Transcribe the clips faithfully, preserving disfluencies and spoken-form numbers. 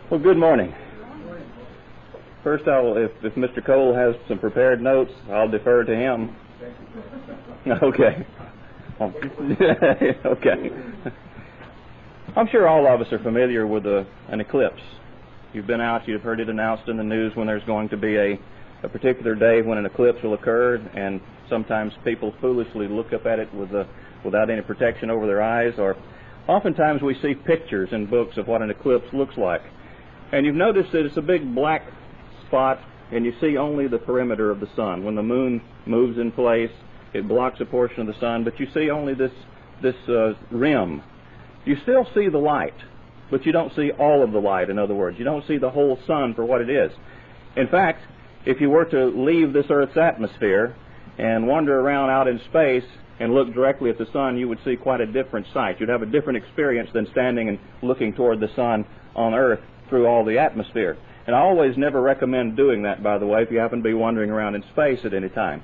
Well, good morning. First, I'll, if, if Mister Cole has some prepared notes, I'll defer to him. Okay. Okay. I'm sure all of us are familiar with a, an eclipse. You've been out, you've heard it announced in the news when there's going to be a, a particular day when an eclipse will occur, and sometimes people foolishly look up at it with a, without any protection over their eyes, or oftentimes we see pictures in books of what an eclipse looks like. And you've noticed that it's a big black spot, and you see only the perimeter of the sun. When the moon moves in place, it blocks a portion of the sun, but you see only this, this uh, rim. You still see the light, but you don't see all of the light, in other words. You don't see the whole sun for what it is. In fact, if you were to leave this Earth's atmosphere and wander around out in space and look directly at the sun, you would see quite a different sight. You'd have a different experience than standing and looking toward the sun on Earth through all the atmosphere. And I always never recommend doing that, by the way, if you happen to be wandering around in space at any time.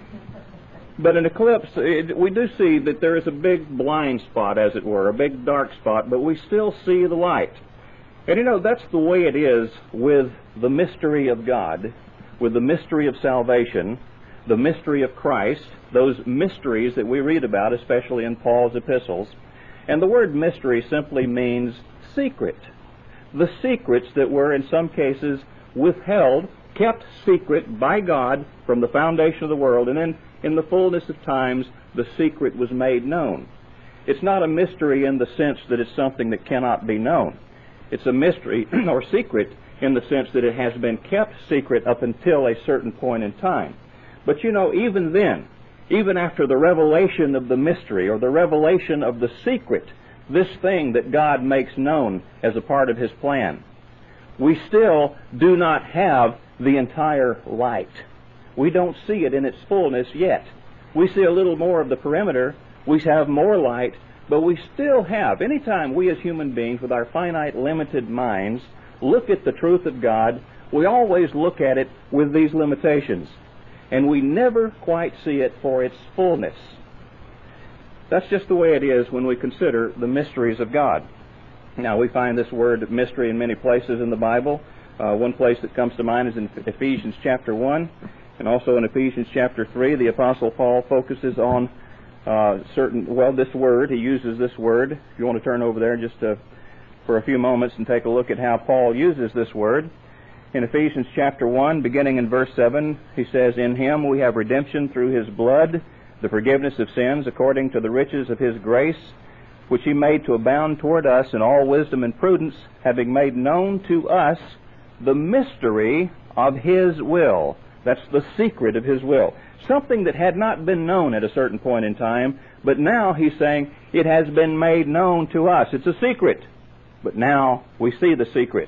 But an eclipse, it, we do see that there is a big blind spot, as it were, a big dark spot, but we still see the light. And you know, that's the way it is with the mystery of God, with the mystery of salvation, the mystery of Christ, those mysteries that we read about, especially in Paul's epistles. And the word mystery simply means secret. The secrets that were in some cases withheld, kept secret by God from the foundation of the world, and then in the fullness of times the secret was made known. It's not a mystery in the sense that it's something that cannot be known. It's a mystery or secret in the sense that it has been kept secret up until a certain point in time. But you know, even then, even after the revelation of the mystery or the revelation of the secret, this thing that God makes known as a part of His plan, we still do not have the entire light. We don't see it in its fullness yet. We see a little more of the perimeter, we have more light, but we still have, anytime we as human beings with our finite, limited minds look at the truth of God, we always look at it with these limitations, and we never quite see it for its fullness. That's just the way it is when we consider the mysteries of God. Now, we find this word mystery in many places in the Bible. Uh, one place that comes to mind is in Ephesians chapter one, and also in Ephesians chapter three, the Apostle Paul focuses on uh, certain, well, this word, he uses this word. If you want to turn over there just to, for a few moments and take a look at how Paul uses this word. In Ephesians chapter one, beginning in verse seven, he says, "In Him we have redemption through His blood, the forgiveness of sins according to the riches of His grace, which He made to abound toward us in all wisdom and prudence, having made known to us the mystery of His will." That's the secret of His will. Something that had not been known at a certain point in time, but now he's saying it has been made known to us. It's a secret, but now we see the secret.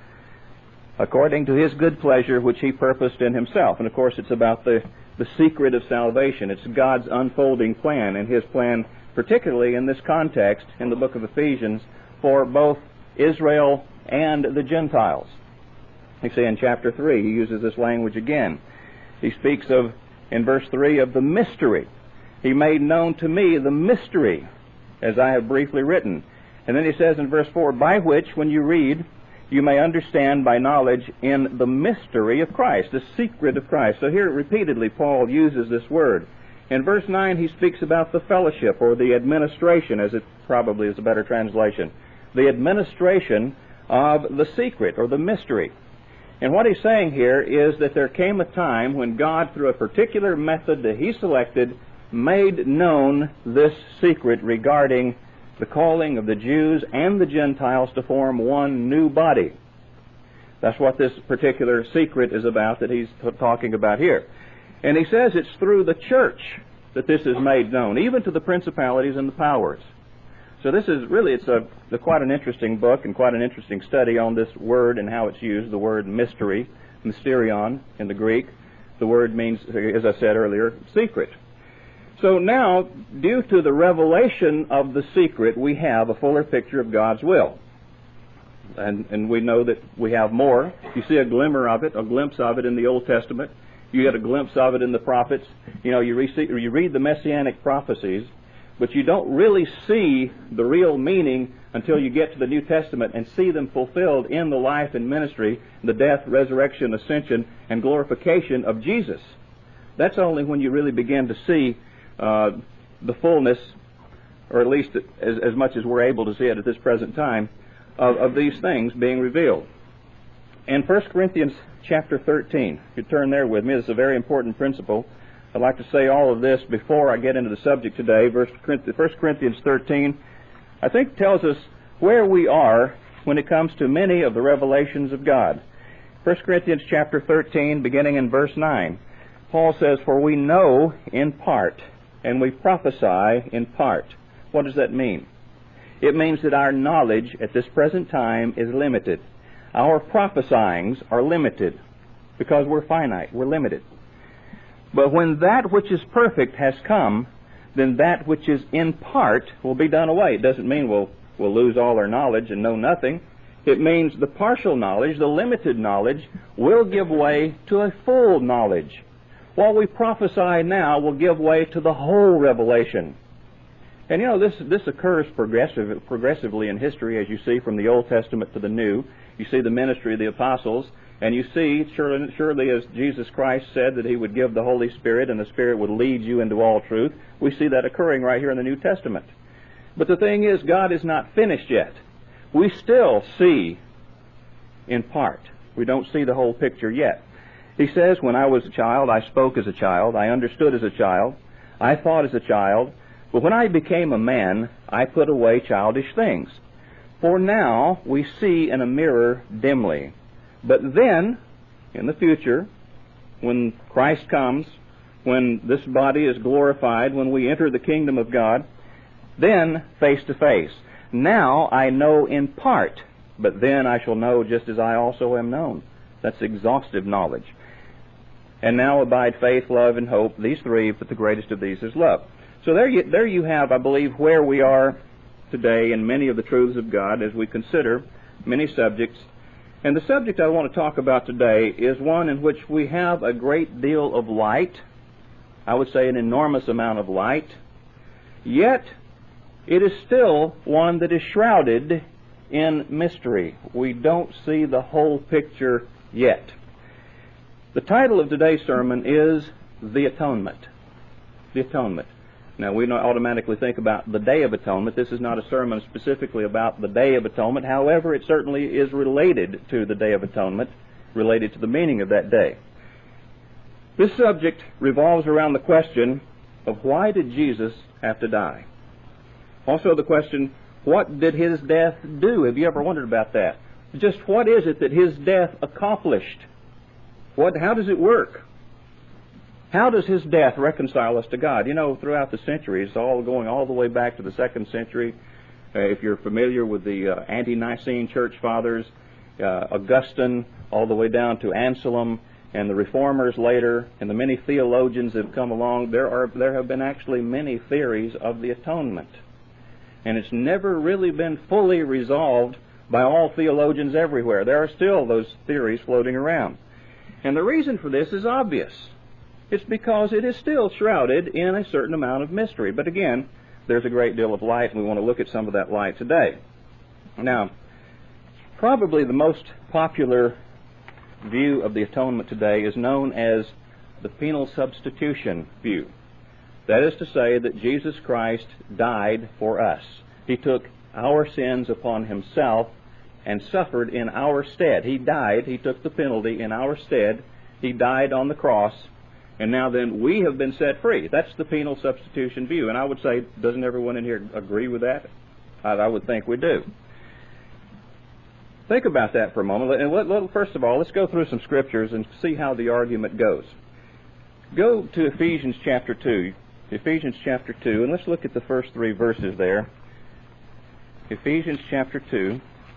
According to His good pleasure, which He purposed in Himself. And of course it's about the, the secret of salvation. It's God's unfolding plan, and His plan particularly in this context in the book of Ephesians for both Israel and the Gentiles. You see in chapter three, he uses this language again. He speaks of, in verse three, of the mystery. He made known to me the mystery, as I have briefly written. And then he says in verse four, by which, when you read, you may understand by knowledge in the mystery of Christ, the secret of Christ. So here repeatedly Paul uses this word. In verse nine he speaks about the fellowship, or the administration, as it probably is a better translation. The administration of the secret, or the mystery. And what he's saying here is that there came a time when God, through a particular method that He selected, made known this secret regarding the calling of the Jews and the Gentiles to form one new body. That's what this particular secret is about that he's talking about here. And he says it's through the church that this is made known, even to the principalities and the powers. So this is really, it's a, a quite an interesting book and quite an interesting study on this word and how it's used, the word mystery, mysterion in the Greek. The word means, as I said earlier, secret. So now, due to the revelation of the secret, we have a fuller picture of God's will. And, and we know that we have more. You see a glimmer of it, a glimpse of it in the Old Testament. You get a glimpse of it in the prophets. You know, you, re- you read the Messianic prophecies. but you don't really see the real meaning until you get to the New Testament and see them fulfilled in the life and ministry, the death, resurrection, ascension, and glorification of Jesus. That's only when you really begin to see uh, the fullness, or at least as, as much as we're able to see it at this present time, of, of these things being revealed. In First Corinthians chapter thirteen, if you turn there with me, this is a very important principle. I'd like to say all of this before I get into the subject today. First Corinthians thirteen, I think, tells us where we are when it comes to many of the revelations of God. First Corinthians chapter thirteen, beginning in verse nine, Paul says, "For we know in part, and we prophesy in part." What does that mean? It means that our knowledge at this present time is limited. Our prophesyings are limited because we're finite, we're limited. But when that which is perfect has come, then that which is in part will be done away. It doesn't mean we'll, we'll lose all our knowledge and know nothing. It means the partial knowledge, the limited knowledge, will give way to a full knowledge. What we prophesy now will give way to the whole revelation. And you know, this this occurs progressive, progressively in history, as you see from the Old Testament to the New. You see the ministry of the apostles, and you see, surely, surely as Jesus Christ said that He would give the Holy Spirit, and the Spirit would lead you into all truth, we see that occurring right here in the New Testament. But the thing is, God is not finished yet. We still see in part. We don't see the whole picture yet. He says, "When I was a child, I spoke as a child, I understood as a child, I thought as a child, but when I became a man, I put away childish things. For now we see in a mirror dimly. But then, in the future, when Christ comes, when this body is glorified, when we enter the kingdom of God, then face to face. Now I know in part, but then I shall know just as I also am known." That's exhaustive knowledge. "And now abide faith, love, and hope, these three, but the greatest of these is love." So there you, there you have, I believe, where we are today in many of the truths of God as we consider many subjects. And the subject I want to talk about today is one in which we have a great deal of light. I would say an enormous amount of light. Yet, it is still one that is shrouded in mystery. We don't see the whole picture yet. The title of today's sermon is The Atonement. The Atonement. Now, we don't automatically think about the Day of Atonement. This is not a sermon specifically about the Day of Atonement. However, it certainly is related to the Day of Atonement, related to the meaning of that day. This subject revolves around the question of why did Jesus have to die? Also the question, what did His death do? Have you ever wondered about that? Just what is it that His death accomplished? What? How does it work? How does His death reconcile us to God? You know, throughout the centuries, all going all the way back to the second century, uh, if you're familiar with the uh, ante-Nicene church fathers, uh, Augustine, all the way down to Anselm, and the Reformers later, and the many theologians that have come along, there are there have been actually many theories of the atonement. And it's never really been fully resolved by all theologians everywhere. There are still those theories floating around. And the reason for this is obvious. It's because it is still shrouded in a certain amount of mystery. But again, there's a great deal of light, and we want to look at some of that light today. Now, probably the most popular view of the atonement today is known as the penal substitution view. That is to say that Jesus Christ died for us. He took our sins upon Himself and suffered in our stead. He died, He took the penalty in our stead. He died on the cross. And now then, we have been set free. That's the penal substitution view. And I would say, doesn't everyone in here agree with that? I, I would think we do. Think about that for a moment. And let, let, first of all, let's go through some scriptures and see how the argument goes. Go to Ephesians chapter two. Ephesians chapter two, and let's look at the first three verses there. Ephesians chapter two.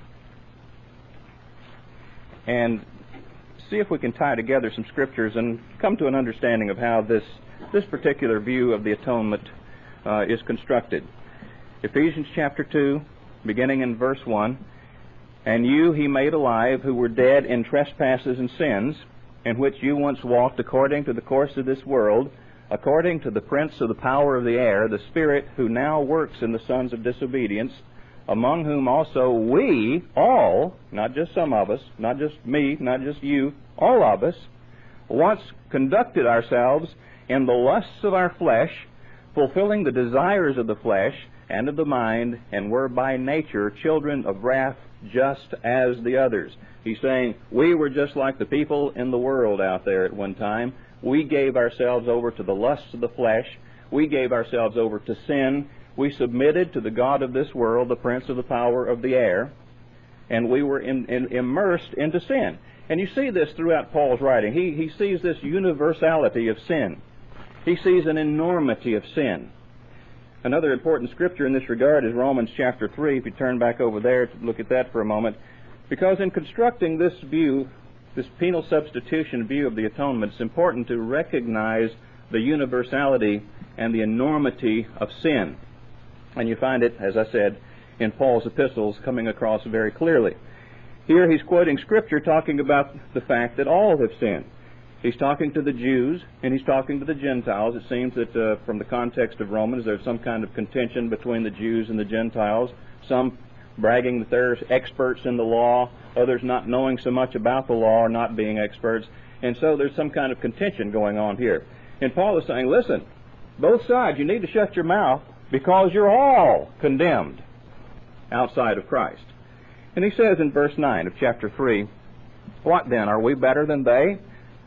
And see if we can tie together some scriptures and come to an understanding of how this this particular view of the atonement uh, is constructed. Ephesians chapter two, beginning in verse one, "And you He made alive, who were dead in trespasses and sins, in which you once walked according to the course of this world, according to the prince of the power of the air, the spirit who now works in the sons of disobedience, among whom also we all, not just some of us, not just me, not just you, all of us, once conducted ourselves in the lusts of our flesh, fulfilling the desires of the flesh and of the mind, and were by nature children of wrath, just as the others. He's saying we were just like the people in the world out there at one time. We gave ourselves over to the lusts of the flesh. We gave ourselves over to sin. We submitted to the god of this world, the prince of the power of the air, and we were in, in, immersed into sin. And you see this throughout Paul's writing. He, he sees this universality of sin. He sees an enormity of sin. Another important scripture in this regard is Romans chapter three. If you turn back over there to look at that for a moment. Because in constructing this view, this penal substitution view of the atonement, it's important to recognize the universality and the enormity of sin. And you find it, as I said, in Paul's epistles coming across very clearly. Here he's quoting scripture talking about the fact that all have sinned. He's talking to the Jews and he's talking to the Gentiles. It seems that uh, from the context of Romans there's some kind of contention between the Jews and the Gentiles, some bragging that they're experts in the law, others not knowing so much about the law or not being experts. And so there's some kind of contention going on here. And Paul is saying, listen, both sides, you need to shut your mouth because you're all condemned outside of Christ. And he says in verse nine of chapter three, what then? Are we better than they?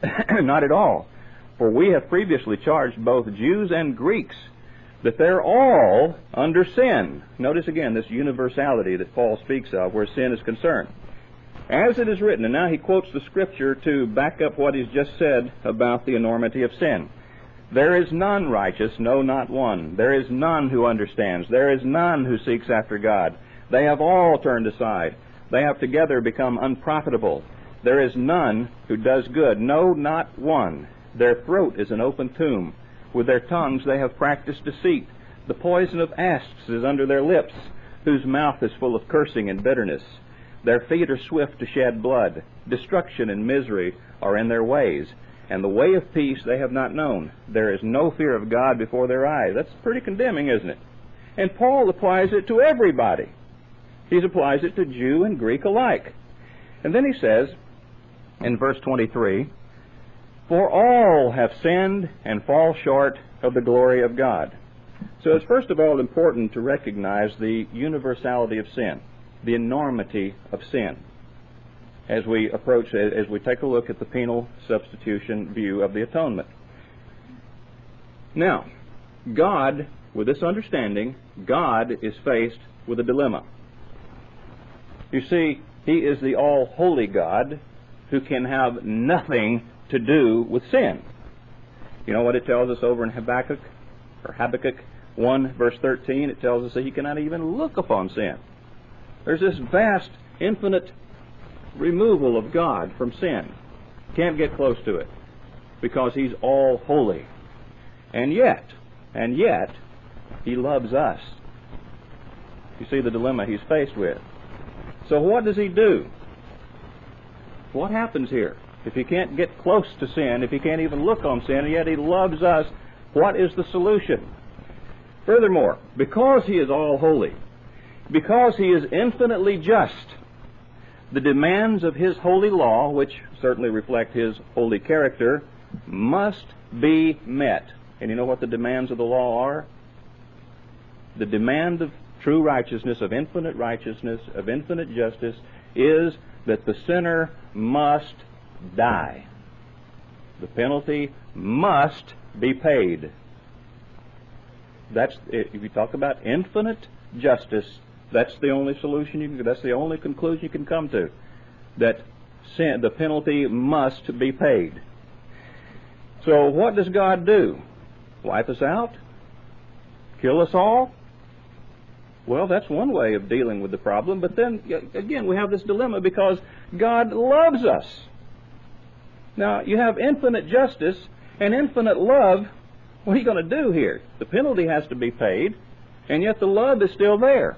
Not at all. For we have previously charged both Jews and Greeks that they're all under sin. Notice again this universality that Paul speaks of where sin is concerned. As it is written, and now he quotes the scripture to back up what he's just said about the enormity of sin. There is none righteous, no, not one. There is none who understands. There is none who seeks after God. They have all turned aside. They have together become unprofitable. There is none who does good, no, not one. Their throat is an open tomb. With their tongues they have practiced deceit. The poison of asps is under their lips, whose mouth is full of cursing and bitterness. Their feet are swift to shed blood. Destruction and misery are in their ways, and the way of peace they have not known. There is no fear of God before their eyes. That's pretty condemning, isn't it? And Paul applies it to everybody. He applies it to Jew and Greek alike. And then he says, in verse twenty-three, for all have sinned and fall short of the glory of God. So it's first of all important to recognize the universality of sin, the enormity of sin, as we approach, as we take a look at the penal substitution view of the atonement. Now, God, with this understanding, God is faced with a dilemma. You see, He is the all-holy God who can have nothing to do with sin. You know what it tells us over in Habakkuk, or Habakkuk one, verse thirteen? It tells us that He cannot even look upon sin. There's this vast, infinite removal of God from sin. Can't get close to it because He's all holy. And yet, and yet, He loves us. You see the dilemma He's faced with. So what does He do? What happens here? If He can't get close to sin, if He can't even look on sin, and yet He loves us, what is the solution? Furthermore, because He is all holy, because He is infinitely just, the demands of His holy law, which certainly reflect His holy character, must be met. And you know what the demands of the law are? The demand of true righteousness, of infinite righteousness, of infinite justice, is that the sinner must die. The penalty must be paid. That's, if you talk about infinite justice, that's the only solution you can, that's the only conclusion you can come to. That sin, the penalty must be paid. So what does God do? Wipe us out? Kill us all? Well, that's one way of dealing with the problem, but then, again, we have this dilemma because God loves us. Now, you have infinite justice and infinite love. What are you going to do here? The penalty has to be paid, and yet the love is still there.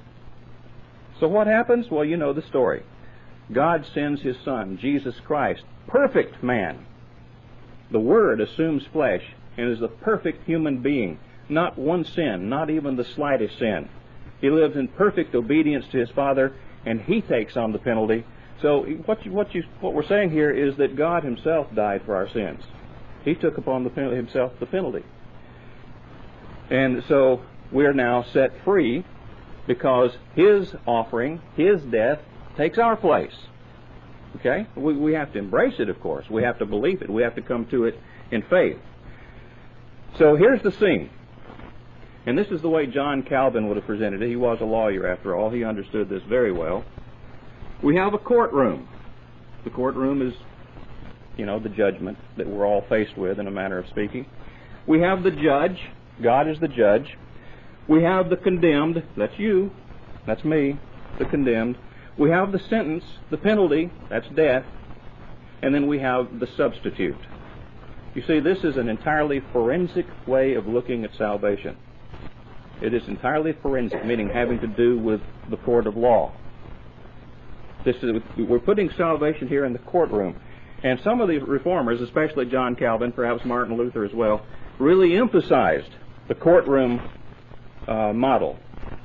So what happens? Well, you know the story. God sends His Son, Jesus Christ, perfect man. The Word assumes flesh. and is the perfect human being. Not one sin, not even the slightest sin. He lives in perfect obedience to his Father, and he takes on the penalty. So what you, what you, what we're saying here is that God himself died for our sins. He took upon the penalty, himself the penalty. And so we're now set free because his offering, his death, takes our place. Okay? We, we have to embrace it, of course. We have to believe it. We have to come to it in faith. So here's the scene. And this is the way John Calvin would have presented it. He was a lawyer, after all. He understood this very well. We have a courtroom. The courtroom is, you know, the judgment that we're all faced with, in a manner of speaking. We have the judge. God is the judge. We have the condemned. That's you. That's me, the condemned. We have the sentence, the penalty. That's death. And then we have the substitute. You see, this is an entirely forensic way of looking at salvation. It is entirely forensic, meaning having to do with the court of law. This is, we're putting salvation here in the courtroom. And some of the reformers, especially John Calvin, perhaps Martin Luther as well, really emphasized the courtroom uh, model.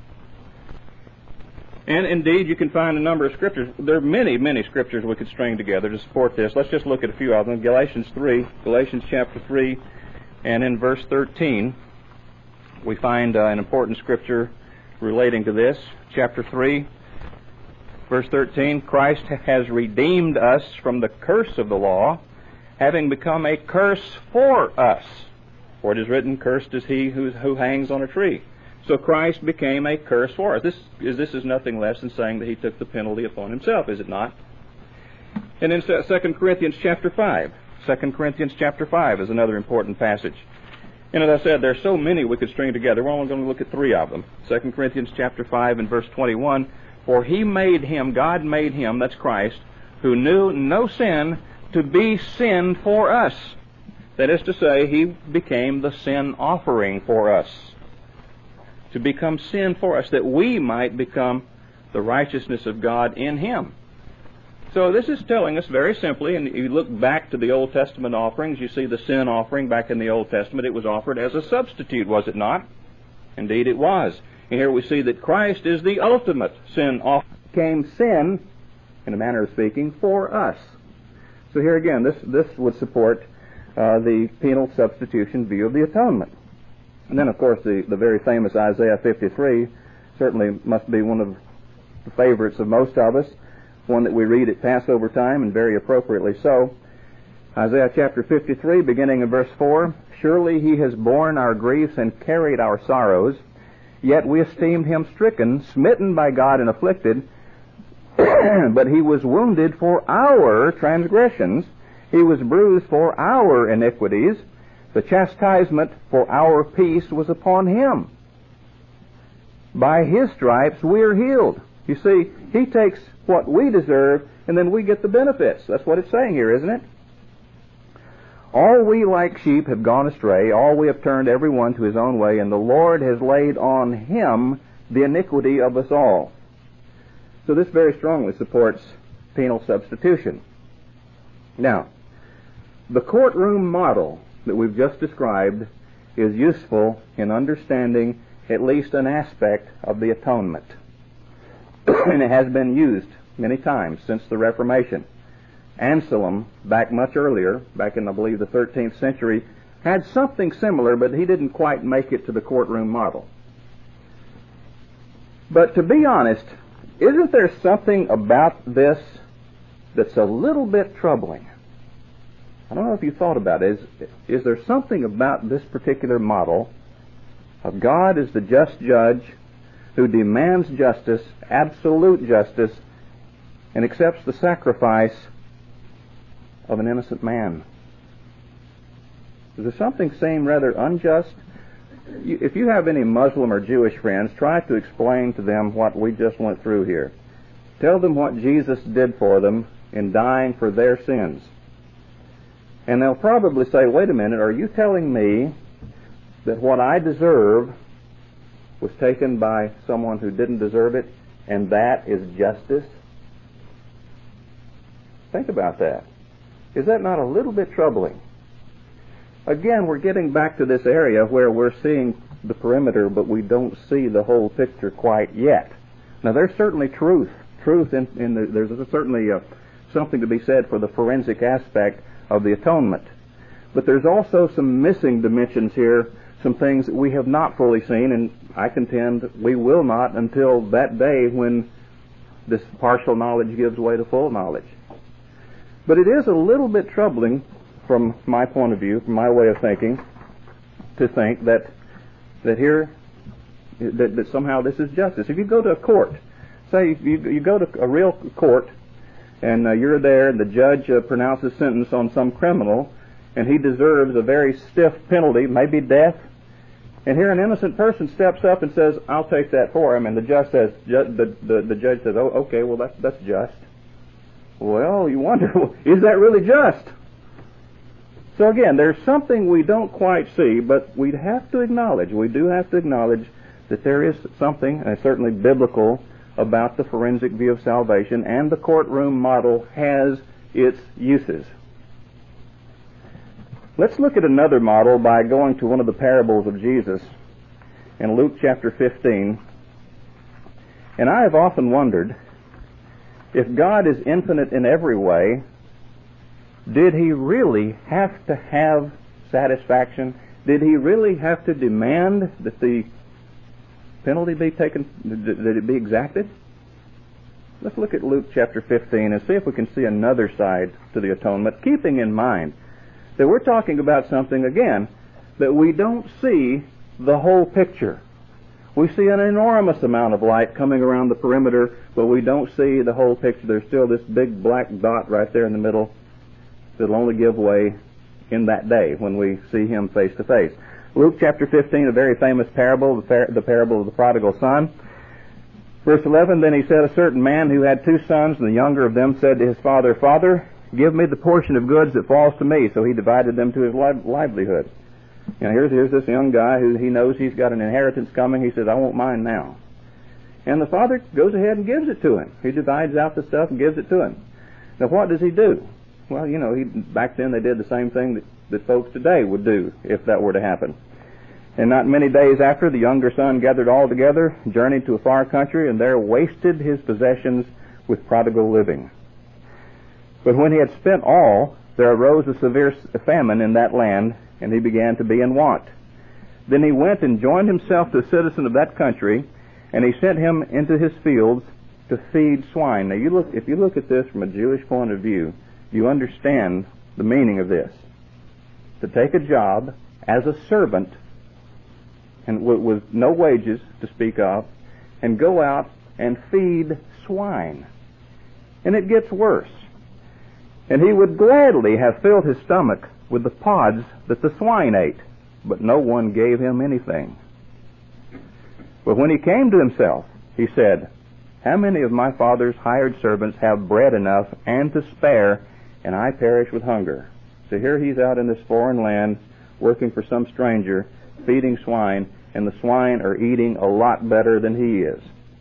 And indeed, you can find a number of scriptures. There are many, many scriptures we could string together to support this. Let's just look at a few of them. Galatians three, Galatians chapter three, and in verse thirteen, we find uh, an important scripture relating to this. Chapter three, verse thirteen, Christ has redeemed us from the curse of the law, having become a curse for us. For it is written, cursed is he who, who hangs on a tree. So Christ became a curse for us. This is, this is nothing less than saying that he took the penalty upon himself, is it not? And in Second Corinthians chapter five, Second Corinthians chapter five is another important passage. And as I said, there are so many we could string together. We're only going to look at three of them. Second Corinthians chapter five and verse twenty-one, for he made him, God made him, that's Christ, who knew no sin, to be sin for us. That is to say, he became the sin offering for us. To become sin for us, that we might become the righteousness of God in him. So this is telling us very simply, and you look back to the Old Testament offerings, you see the sin offering back in the Old Testament. It was offered as a substitute, was it not? Indeed it was. And here we see that Christ is the ultimate sin offering. Became sin, in a manner of speaking, for us. So here again, this, this would support uh, the penal substitution view of the atonement. And then, of course, the, the very famous Isaiah fifty-three certainly must be one of the favorites of most of us, one that we read at Passover time, and very appropriately so. Isaiah chapter fifty-three, beginning in verse four, surely he has borne our griefs and carried our sorrows, yet we esteemed him stricken, smitten by God and afflicted, but he was wounded for our transgressions, he was bruised for our iniquities, the chastisement for our peace was upon him. By his stripes we are healed. You see, he takes what we deserve, and then we get the benefits. That's what it's saying here, isn't it? All we like sheep have gone astray, all we have turned every one to his own way, and the Lord has laid on him the iniquity of us all. So this very strongly supports penal substitution. Now, the courtroom model that we've just described is useful in understanding at least an aspect of the atonement. And it has been used many times since the Reformation. Anselm, back much earlier, back in, I believe, the thirteenth century, had something similar, but he didn't quite make it to the courtroom model. But to be honest, isn't there something about this that's a little bit troubling? I don't know if you thought about it. Is, is there something about this particular model of God as the just judge who demands justice, absolute justice, and accepts the sacrifice of an innocent man? Does there something seem rather unjust? You, if you have any Muslim or Jewish friends, try to explain to them what we just went through here. Tell them what Jesus did for them in dying for their sins. And they'll probably say, wait a minute, are you telling me that what I deserve was taken by someone who didn't deserve it, and that is justice? Think about that. Is that not a little bit troubling? Again, we're getting back to this area where we're seeing the perimeter, but we don't see the whole picture quite yet. Now, there's certainly truth. Truth in, in the, there's certainly uh, something to be said for the forensic aspect of the atonement. But there's also some missing dimensions here, some things that we have not fully seen, and I contend we will not until that day when this partial knowledge gives way to full knowledge. But it is a little bit troubling from my point of view, from my way of thinking, to think that that here, that, that somehow this is justice. If you go to a court, say you, you go to a real court, and uh, you're there, and the judge uh, pronounces sentence on some criminal, and he deserves a very stiff penalty, maybe death, and here an innocent person steps up and says, "I'll take that for him," and the judge says, ju- the, the, the judge says, "Oh, okay, well that's that's just." Well, you wonder, is that really just? So again, there's something we don't quite see, but we have to acknowledge, we do have to acknowledge that there is something, and certainly biblical, about the forensic view of salvation, and the courtroom model has its uses. Let's look at another model by going to one of the parables of Jesus in Luke chapter fifteen. And I have often wondered, if God is infinite in every way, did he really have to have satisfaction? Did he really have to demand that the penalty be taken, that it be exacted? Let's look at Luke chapter fifteen and see if we can see another side to the atonement, keeping in mind that we're talking about something, again, that we don't see the whole picture. We see an enormous amount of light coming around the perimeter, but we don't see the whole picture. There's still this big black dot right there in the middle that'll only give way in that day when we see him face to face. Luke chapter fifteen, a very famous parable, the, par- the parable of the prodigal son. Verse eleven, then he said, a certain man who had two sons, and the younger of them said to his father, Father, give me the portion of goods that falls to me. So he divided them to his li- livelihood. You know, here's, here's this young guy who he knows he's got an inheritance coming. He says, I want mine now. And the father goes ahead and gives it to him. He divides out the stuff and gives it to him. Now what does he do? Well, you know, he, back then they did the same thing that, that folks today would do if that were to happen. And not many days after, the younger son gathered all together, journeyed to a far country, and there wasted his possessions with prodigal living. But when he had spent all, there arose a severe famine in that land, and he began to be in want. Then he went and joined himself to a citizen of that country, and he sent him into his fields to feed swine. Now, you look, if you look at this from a Jewish point of view, you understand the meaning of this. To take a job as a servant, and w- with no wages to speak of, and go out and feed swine. And it gets worse. And he would gladly have filled his stomach with the pods that the swine ate, but no one gave him anything. But when he came to himself, he said, how many of my father's hired servants have bread enough and to spare, and I perish with hunger? So here he's out in this foreign land, working for some stranger, feeding swine, and the swine are eating a lot better than he is.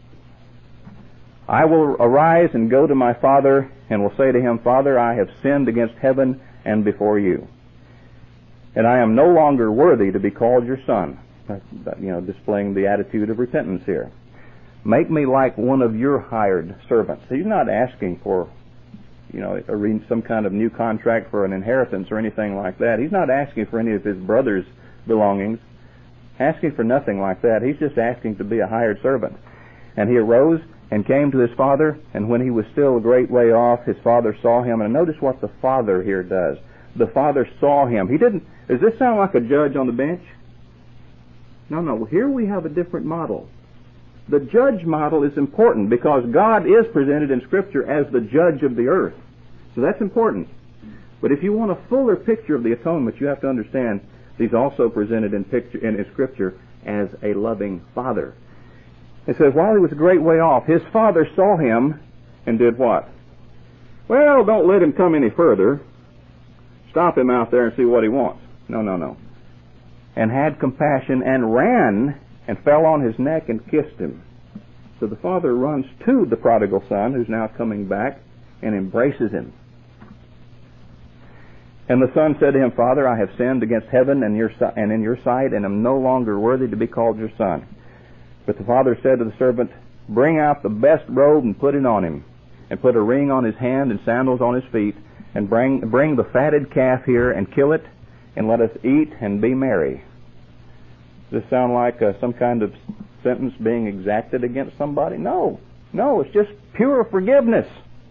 I will arise and go to my father, and will say to him, Father, I have sinned against heaven and before you, and I am no longer worthy to be called your son. You know, displaying the attitude of repentance here. Make me like one of your hired servants. He's not asking for, you know, a, some kind of new contract for an inheritance or anything like that. He's not asking for any of his brother's belongings, asking for nothing like that. He's just asking to be a hired servant. And he arose and came to his father, and when he was still a great way off, his father saw him. And notice what the father here does. The father saw him. He didn't, does this sound like a judge on the bench? No, no. Here we have a different model. The judge model is important because God is presented in Scripture as the judge of the earth. So that's important. But if you want a fuller picture of the atonement, you have to understand he's also presented in, picture, in Scripture as a loving father. It says, while he was a great way off, his father saw him and did what? Well, don't let him come any further. Stop him out there and see what he wants. No, no, no. And had compassion and ran and fell on his neck and kissed him. So the father runs to the prodigal son, who's now coming back, and embraces him. And the son said to him, Father, I have sinned against heaven and, your, and in your sight, and am no longer worthy to be called your son. But the father said to the servant, Bring out the best robe and put it on him, and put a ring on his hand and sandals on his feet, and bring, bring the fatted calf here and kill it, and let us eat and be merry. Does this sound like uh, some kind of sentence being exacted against somebody? No. No, it's just pure forgiveness.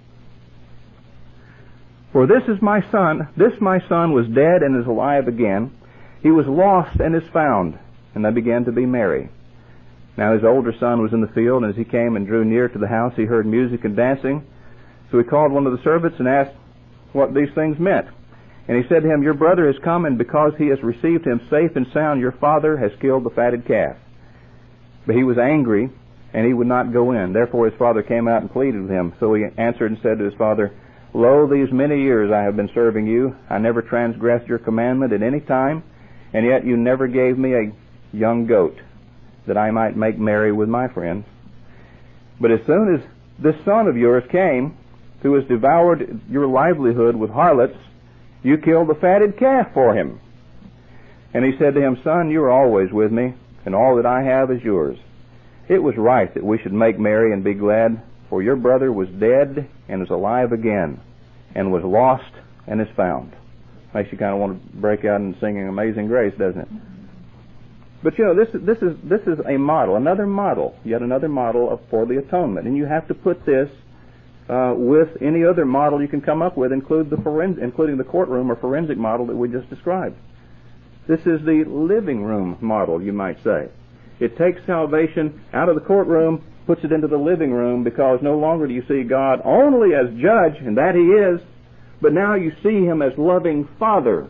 For this is my son, this my son was dead and is alive again. He was lost and is found. And they began to be merry. Now his older son was in the field, and as he came and drew near to the house, he heard music and dancing. So he called one of the servants and asked what these things meant. And he said to him, Your brother has come, and because he has received him safe and sound, your father has killed the fatted calf. But he was angry, and he would not go in. Therefore his father came out and pleaded with him. So he answered and said to his father, Lo, these many years I have been serving you. I never transgressed your commandment at any time, and yet you never gave me a young goat, that I might make merry with my friends. But as soon as this son of yours came, who has devoured your livelihood with harlots, you killed the fatted calf for him. And he said to him, Son, you are always with me, and all that I have is yours. It was right that we should make merry and be glad, for your brother was dead and is alive again, and was lost and is found. Makes you kind of want to break out and singing Amazing Grace, doesn't it? But you know, this this is this is a model, another model, yet another model of, for the atonement, and you have to put this uh, with any other model you can come up with, include the forens- including the courtroom or forensic model that we just described. This is the living room model, you might say. It takes salvation out of the courtroom, puts it into the living room, because no longer do you see God only as judge, and that he is, but now you see him as loving Father.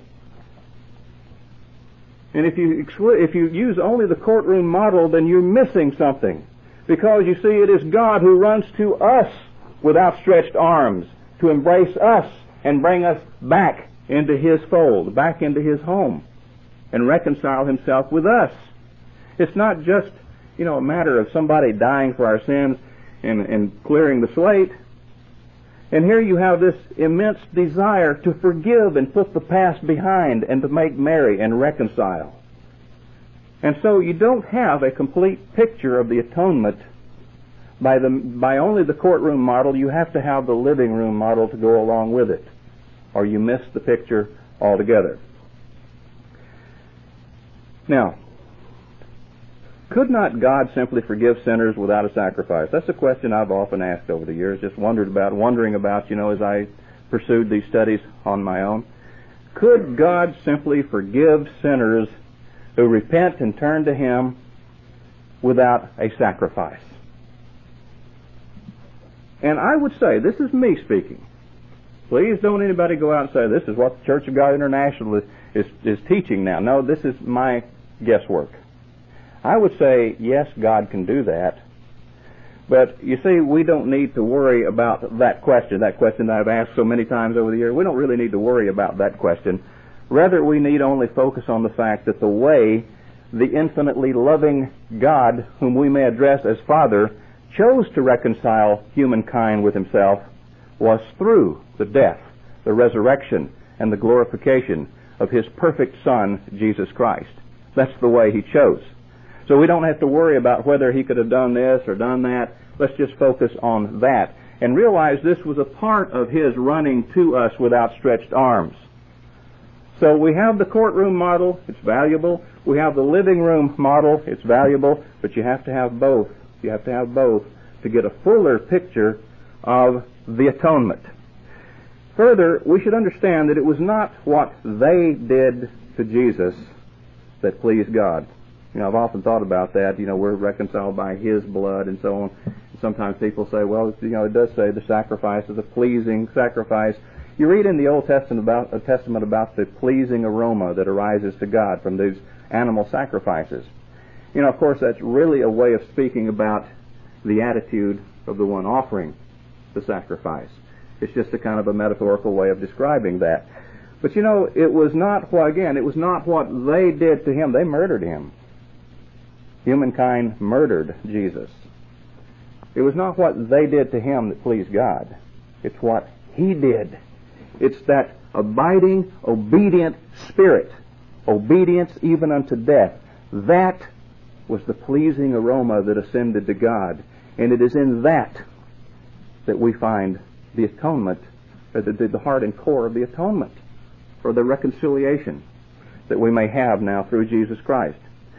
And if you exclu- if you use only the courtroom model, then you're missing something, because you see it is God who runs to us with outstretched arms to embrace us and bring us back into his fold, back into his home, and reconcile himself with us. It's not just, you know, a matter of somebody dying for our sins and, and clearing the slate. And here you have this immense desire to forgive and put the past behind and to make merry and reconcile. And so you don't have a complete picture of the atonement by the by only the courtroom model. You have to have the living room model to go along with it, or you miss the picture altogether. Now, could not God simply forgive sinners without a sacrifice? That's a question I've often asked over the years, just wondered about, wondering about, you know, as I pursued these studies on my own. Could God simply forgive sinners who repent and turn to him without a sacrifice? And I would say, this is me speaking. Please don't anybody go out and say, this is what the Church of God International is, is, is teaching now. No, this is my guesswork. I would say, yes, God can do that. But you see, we don't need to worry about that question, that question that I've asked so many times over the years. We don't really need to worry about that question. Rather, we need only focus on the fact that the way the infinitely loving God, whom we may address as Father, chose to reconcile humankind with himself was through the death, the resurrection, and the glorification of his perfect Son, Jesus Christ. That's the way he chose. So we don't have to worry about whether he could have done this or done that. Let's just focus on that and realize this was a part of his running to us with outstretched arms. So we have the courtroom model, it's valuable. We have the living room model, it's valuable, but you have to have both. You have to have both to get a fuller picture of the atonement. Further, we should understand that it was not what they did to Jesus that pleased God. You know, I've often thought about that. You know, we're reconciled by his blood and so on. Sometimes people say, well, you know, it does say the sacrifice is a pleasing sacrifice. You read in the Old Testament about, uh, Testament about the pleasing aroma that arises to God from these animal sacrifices. You know, of course, that's really a way of speaking about the attitude of the one offering the sacrifice. It's just a kind of a metaphorical way of describing that. But you know, it was not, well, again, it was not what they did to him. They murdered him. Humankind murdered Jesus. It was not what they did to him that pleased God. It's what he did. It's that abiding, obedient spirit, obedience even unto death. That was the pleasing aroma that ascended to God. And it is in that that we find the atonement, or the, the heart and core of the atonement, or the reconciliation that we may have now through Jesus Christ.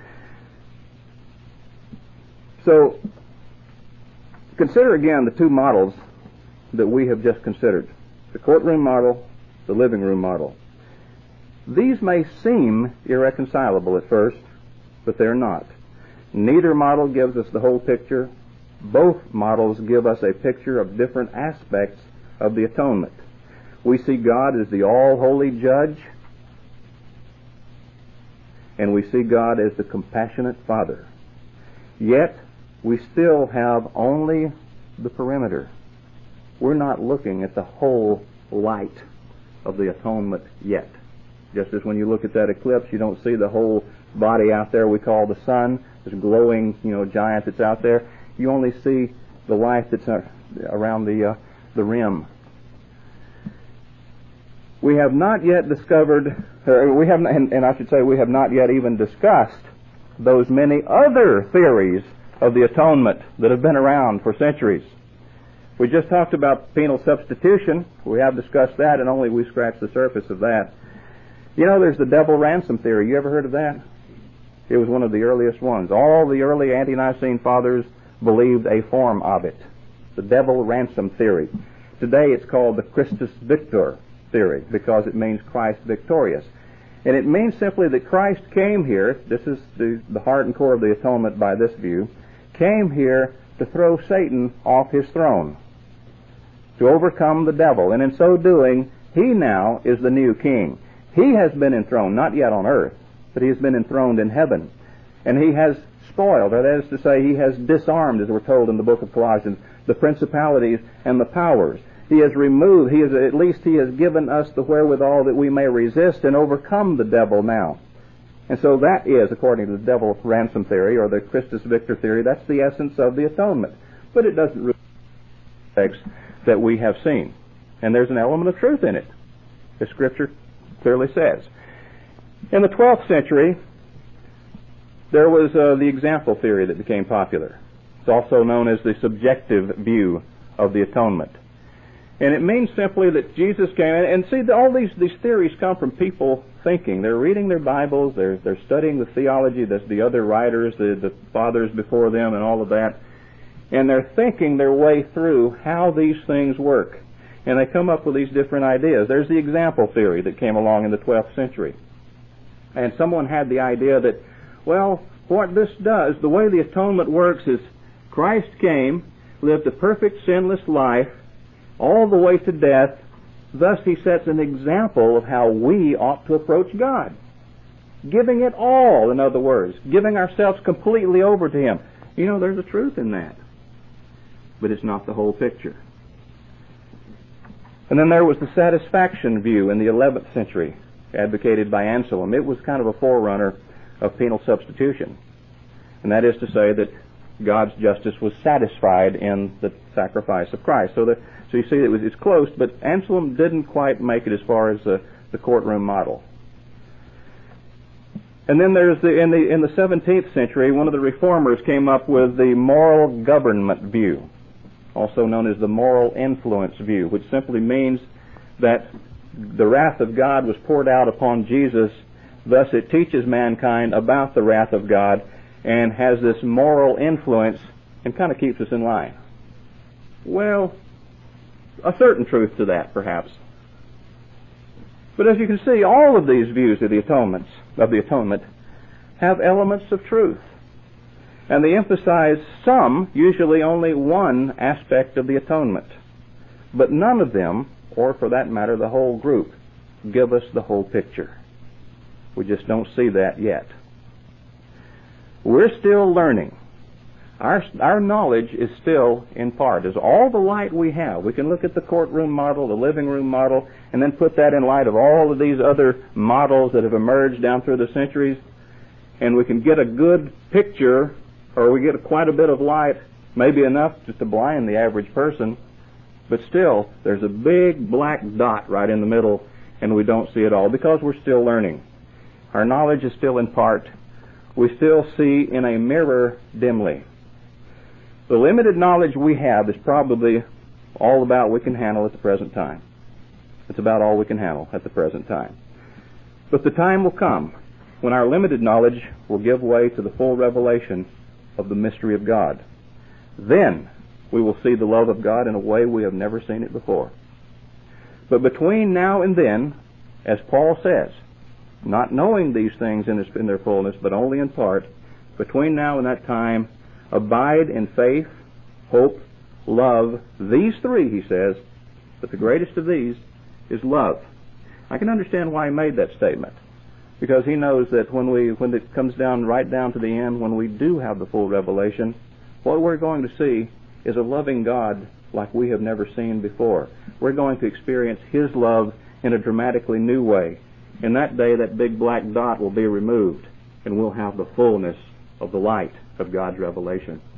So, consider again the two models that we have just considered. The courtroom model, the living room model. These may seem irreconcilable at first, but they're not. Neither model gives us the whole picture. Both models give us a picture of different aspects of the atonement. We see God as the all-holy judge, and we see God as the compassionate Father. Yet, we still have only the perimeter. We're not looking at the whole light of the atonement yet. Just as when you look at that eclipse, you don't see the whole body out there we call the sun, this glowing, you know, giant that's out there. You only see the light that's around the uh, the rim. We have not yet discovered, or we have, and, and I should say, we have not yet even discussed those many other theories of the atonement that have been around for centuries. We just talked about penal substitution. We have discussed that, and only we scratched the surface of that. You know, there's the double ransom theory. You ever heard of that? It was one of the earliest ones. All the early ante-Nicene fathers believed a form of it, the double ransom theory. Today it's called the Christus Victor theory because it means Christ victorious. And it means simply that Christ came here, this is the, the heart and core of the atonement by this view, came here to throw Satan off his throne, to overcome the devil. And in so doing, he now is the new king. He has been enthroned, not yet on earth, but he has been enthroned in heaven. And he has spoiled, or that is to say, he has disarmed, as we're told in the book of Colossians, the principalities and the powers. He has removed, he has, at least he has given us the wherewithal that we may resist and overcome the devil now. And so that is, according to the double ransom theory, or the Christus Victor theory, that's the essence of the atonement. But it doesn't really affect that we have seen. And there's an element of truth in it, as Scripture clearly says. In the twelfth century, there was uh, the example theory that became popular. It's also known as the subjective view of the atonement. And it means simply that Jesus came, and see, all these, these theories come from people thinking. They're reading their Bibles, they're, they're studying the theology, the, the other writers, the, the fathers before them and all of that, and they're thinking their way through how these things work. And they come up with these different ideas. There's the example theory that came along in the twelfth century. And someone had the idea that, well, what this does, the way the atonement works is Christ came, lived a perfect sinless life, all the way to death. Thus he sets an example of how we ought to approach God. Giving it all, in other words. Giving ourselves completely over to him. You know, there's a truth in that. But it's not the whole picture. And then there was the satisfaction view in the eleventh century, advocated by Anselm. It was kind of a forerunner of penal substitution. And that is to say that God's justice was satisfied in the sacrifice of Christ. So, the, so you see it was, it's close, but Anselm didn't quite make it as far as the, the courtroom model. And then there's the in the in the seventeenth century, one of the reformers came up with the moral government view, also known as the moral influence view, which simply means that the wrath of God was poured out upon Jesus. Thus it teaches mankind about the wrath of God and has this moral influence and kind of keeps us in line. Well, a certain truth to that, perhaps. But as you can see, all of these views of the atonements, of the atonement have elements of truth. And they emphasize some, usually only one aspect of the atonement. But none of them, or for that matter the whole group, give us the whole picture. We just don't see that yet. We're still learning. Our, our knowledge is still in part. As all the light we have, we can look at the courtroom model, the living room model, and then put that in light of all of these other models that have emerged down through the centuries, and we can get a good picture, or we get quite a bit of light, maybe enough just to blind the average person, but still, there's a big black dot right in the middle, and we don't see it all because we're still learning. Our knowledge is still in part. We still see in a mirror dimly. The limited knowledge we have is probably all about we can handle at the present time. It's about all we can handle at the present time. But the time will come when our limited knowledge will give way to the full revelation of the mystery of God. Then we will see the love of God in a way we have never seen it before. But between now and then, as Paul says, not knowing these things in, in their fullness, but only in part, between now and that time, abide in faith, hope, love. These three, he says, but the greatest of these is love. I can understand why he made that statement, because he knows that when we, when it comes down right down to the end, when we do have the full revelation, what we're going to see is a loving God like we have never seen before. We're going to experience his love in a dramatically new way. In that day, that big black dot will be removed, and we'll have the fullness of the light of God's revelation.